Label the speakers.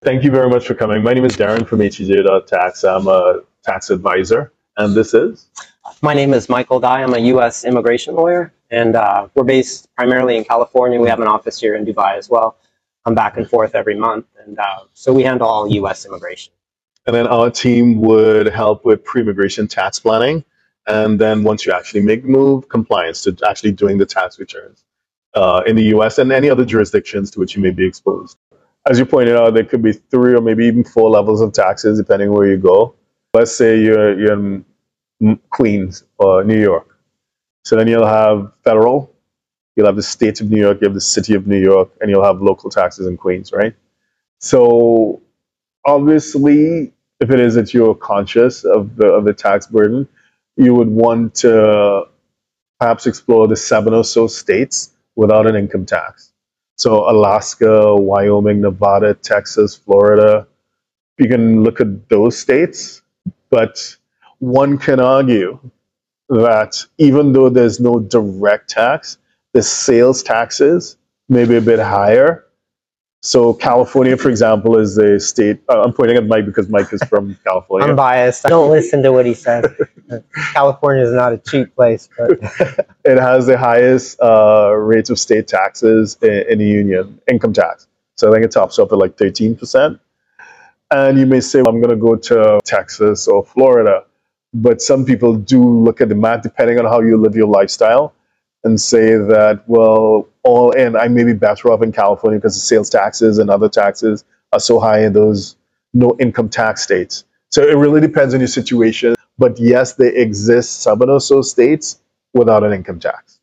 Speaker 1: Thank you very much for coming. My name is Darren from HEJ.tax. I'm a tax advisor, and this is?
Speaker 2: My name is Michael Dye. I'm a U.S. immigration lawyer, and we're based primarily in California. We have an office here in Dubai as well. I'm back and forth every month, and so we handle all U.S. immigration.
Speaker 1: And then our team would help with pre-immigration tax planning, and then once you actually make the move, compliance to actually doing the tax returns in the U.S. and any other jurisdictions to which you may be exposed. As you pointed out, there could be 3 or maybe even 4 levels of taxes depending where you go. Let's say you're in Queens or New York. So then you'll have federal, you'll have the state of New York, you have the city of New York, and you'll have local taxes in Queens, right? So obviously, if it is that you're conscious of the tax burden, you would want to perhaps explore the 7 or so states without an income tax. So Alaska, Wyoming, Nevada, Texas, Florida, you can look at those states, but one can argue that even though there's no direct tax, the sales taxes may be a bit higher. So California, for example, is a state. I'm pointing at Mike because Mike is from California.
Speaker 2: I'm biased. I don't listen to what he says. California is not a cheap place, but
Speaker 1: it has the highest rates of state taxes in the union, income tax. So I think it tops up at like 13%. And you may say, well, I'm going to go to Texas or Florida. But some people do look at the math, depending on how you live your lifestyle, and say that, well, all in, I may be better off in California because the sales taxes and other taxes are so high in those no income tax states. So it really depends on your situation. But yes, there exist 7 or so states without an income tax.